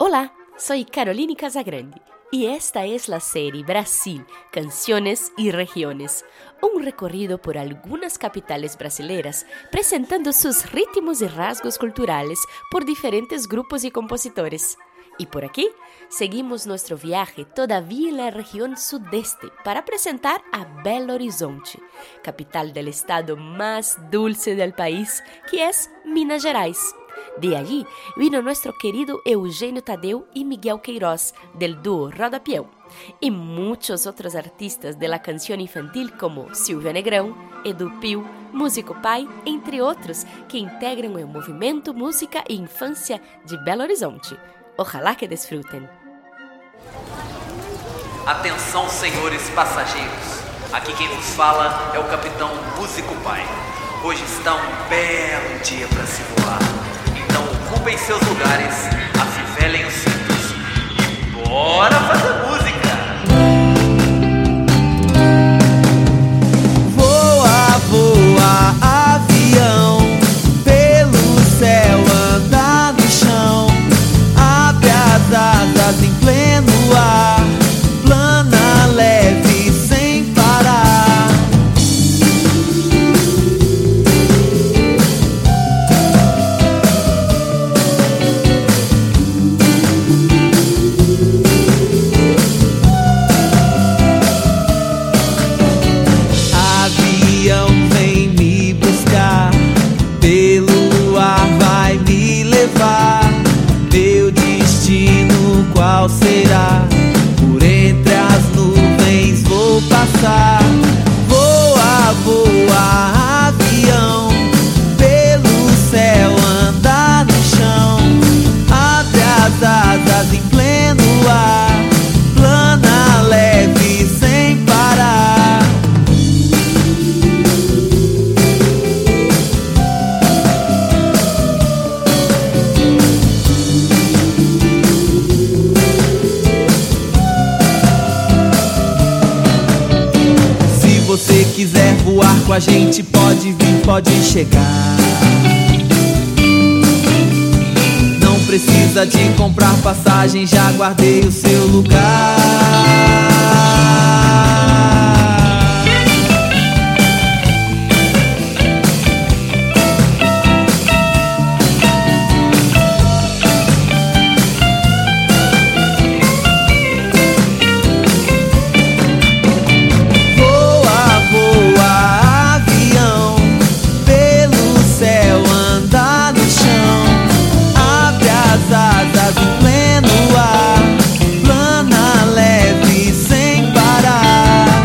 Hola, soy Caroline Casagrande y esta es la serie Brasil, Canciones y Regiones, un recorrido por algunas capitales brasileras presentando sus ritmos y rasgos culturales por diferentes grupos y compositores. Y por aquí seguimos nuestro viaje todavía en la región sudeste para presentar a Belo Horizonte, capital del estado más dulce del país, que es Minas Gerais. De allí vino nuestro querido Eugênio Tadeu y Miguel Queiroz, del dúo Rodapiel, y muchos otros artistas de la canción infantil como Silvia Negrão, Edu Pio, Músico Pai, entre otros, que integram el movimento Música e Infância de Belo Horizonte. Ojalá que desfrutem. Atenção, senhores passageiros. Aqui quem vos fala é o capitão Músico Pai. Hoje está um belo dia para se voar. Então ocupem seus lugares, afivelem os cintos e bora fazer música! Voa, voa, avião, pelo céu anda no chão, abre as asas em pleno ar, plana leve sem parar. Avião vem me buscar, pelo ar vai me levar. Meu destino qual será? Por entre as nuvens vou passar. Voa, voa, avião, pelo céu anda no chão, abre as asas em pleno ar, plana leve sem parar. Se você quiser voar com a gente, pode vir, pode chegar. Não precisa de comprar passagem, já guardei o seu lugar. Voa, voa, avião, pelo céu anda no chão, abre as asas em pleno ar, plana leve sem parar.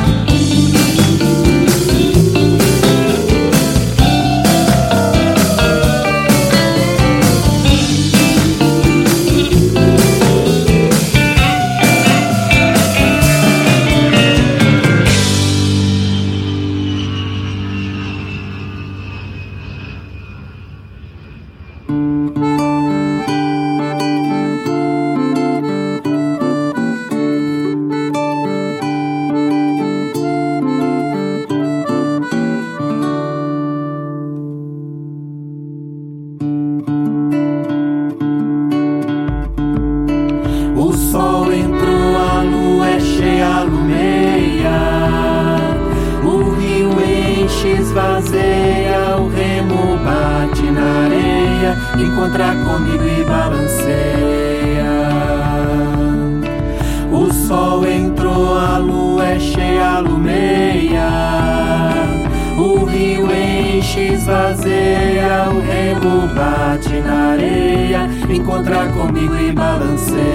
O sol entrou, a lua é cheia, alumeia, o rio enche, esvazia, o remo bate na areia, encontra comigo e balanceia. O sol entrou, a lua é cheia, alumeia, o rio enche, esvazia, o remo bate na areia, encontra comigo e balanceia.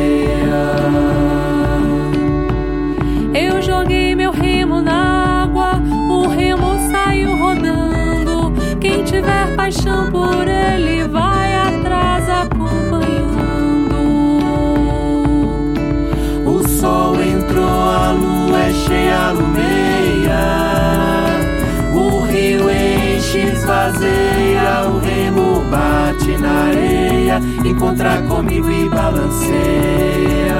Eu joguei meu remo na água, o remo saiu rodando. Quem tiver paixão por ele vai atrás acompanhando. O sol entrou, a lua é cheia, alumeia, o rio enche, esvazia, o remo bate na areia, encontra comigo e balanceia.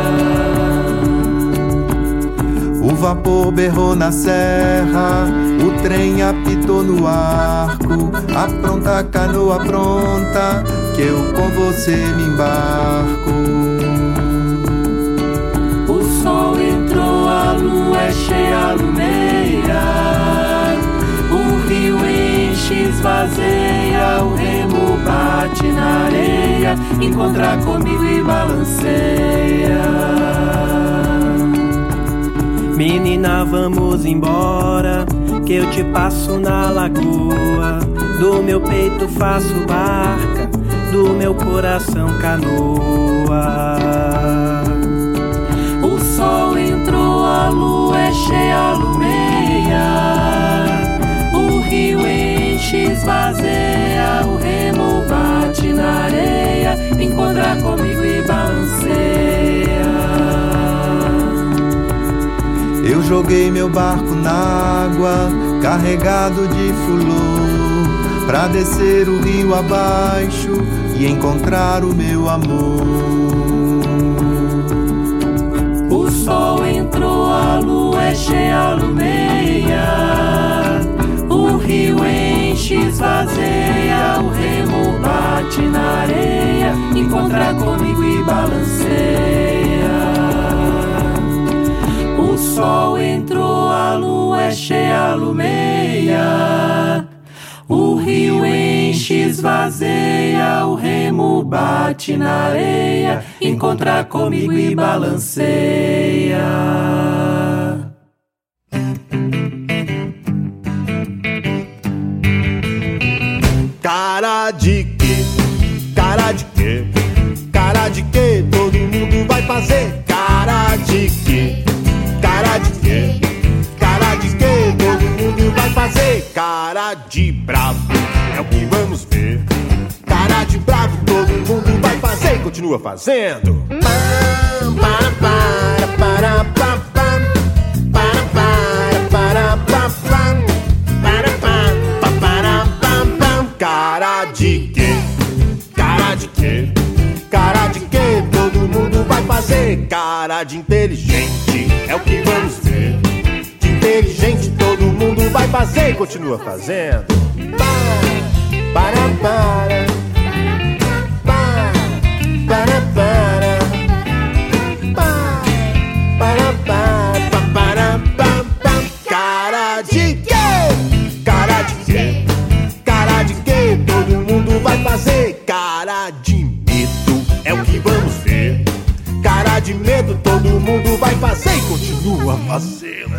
O vapor berrou na serra, o trem apitou no arco, apronta a canoa pronta, que eu com você me embarco. cheia, alumeia. O rio enche, esvazia, o remo bate na areia. Encontra comigo e balanceia. Menina, vamos embora, que eu te passo na lagoa. Do meu peito faço barca, do meu coração canoa. O sol entrou, a lua é cheia, alumeia. O rio enche, esvazia, o remo bate na areia. Encontra comigo e balanceia. Eu joguei meu barco na água, carregado de fulô, pra descer o rio abaixo e encontrar o meu amor. O sol entrou, a lua é cheia, alumeia. O rio enche, esvazia, o remo bate na areia. Encontra comigo e balanceia. O sol entrou, a lua é cheia, alumeia. O rio enche, esvazia, o remo bate na areia. Encontra comigo e balanceia. Cara de quê? Cara de quê? Cara de quê? Todo mundo vai fazer. Cara de quê? Cara de quê? Cara de quê? Todo mundo vai fazer. Cara de bravo, é o que vamos ver. Cara de bravo, todo mundo vai fazer. Continua fazendo. Cara de quê? Cara de quê? Cara de quê? Todo mundo vai fazer. Cara de inteligente, é o que vamos ver. De inteligente todo mundo vai fazer. Continua fazendo. Para, para. Para, para. Para, para. Cara de quê? Cara de quê? Cara de quê? Todo mundo vai fazer. Cara de medo, é o que vamos ver. Cara de medo, todo mundo vai fazer. E continua fazendo.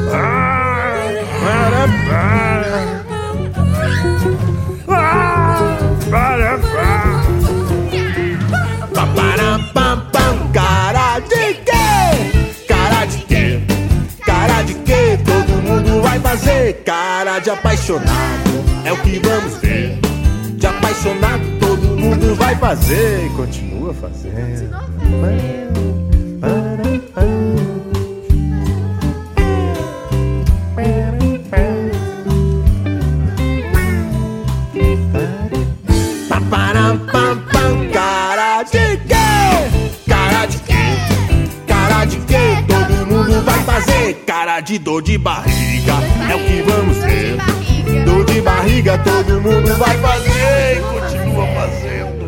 Para, para. Para, para. Cara de quê? Cara de quê? Cara de quê? Todo mundo vai fazer. Cara de apaixonado, é o que vamos ver. De apaixonado todo mundo vai fazer. E continua fazendo. Cara de quê? Cara de quê? Cara de quê? Todo mundo vai fazer. Cara de dor de barriga, é o que vamos ver. Dor de barriga, todo mundo vai fazer. E continua fazendo.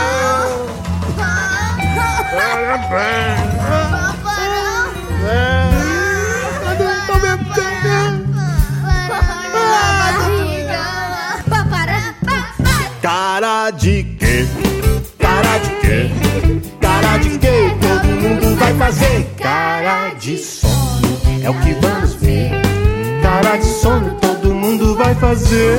Cara de quê? Cara de quê? Cara de quê? Todo mundo vai fazer. Cara de sono, é o que vamos ver. Cara de sono, todo mundo vai fazer.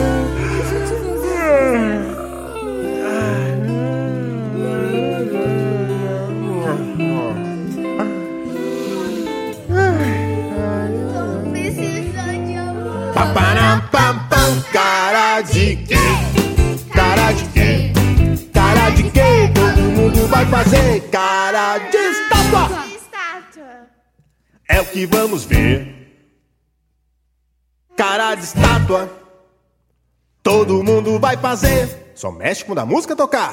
Cara de quê? Cara de quê? Cara de quê? Todo mundo vai fazer. Cara de estátua, é o que vamos ver. Cara de estátua, todo mundo vai fazer. Só mexe quando a música tocar.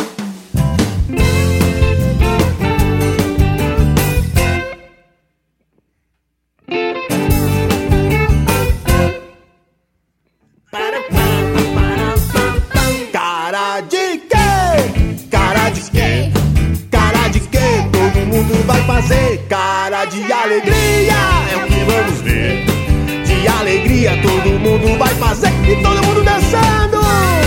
Cara de quê? Cara de quê? Cara de quê? Todo mundo vai fazer. Cara de alegria, é o que vamos alegria todo mundo vai fazer e todo mundo dançando.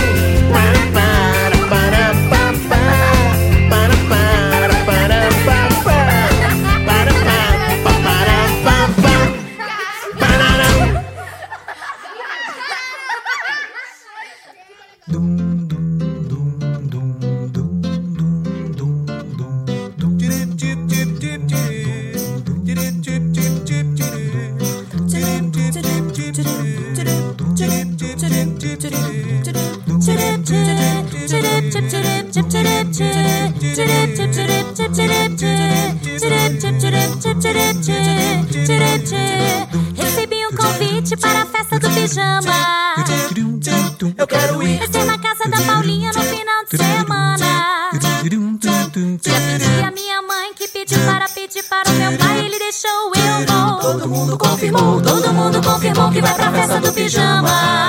Recebi um convite para a festa do pijama. Eu quero ir. Vai ser na casa da Paulinha no final de semana. Já pedi a minha mãe que pediu para pedir para o meu pai, ele deixou, eu vou. Todo mundo confirmou que vai pra festa do pijama.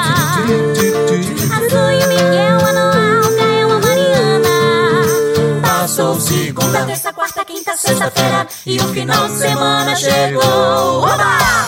Azul e Miguel, a Noalga é uma Mariana. Passou segunda, Terça, quarta, quinta, sexta-feira e o final de semana chegou. Oba!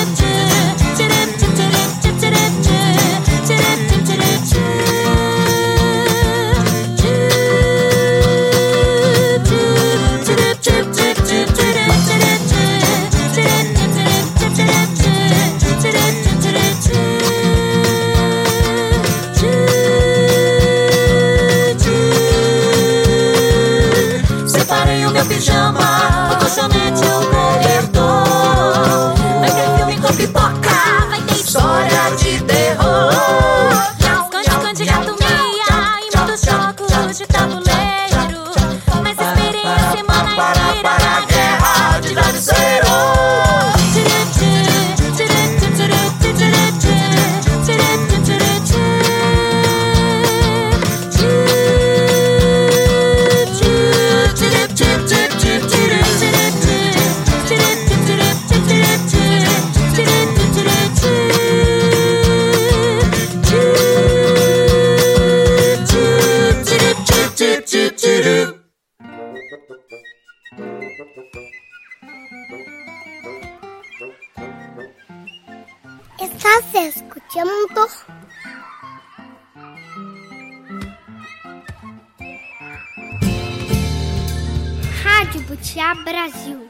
Separei o meu pijama, O colchonete, o cobertor. Vai ter filme com pipoca, vai ter história de terror. esconde-esconde, gato meia e muitos jogos de tabuleiro. Mas esperei a semana inteira para a guerra de travesseiro. Estás escuchando Rádio Butiá Brasil.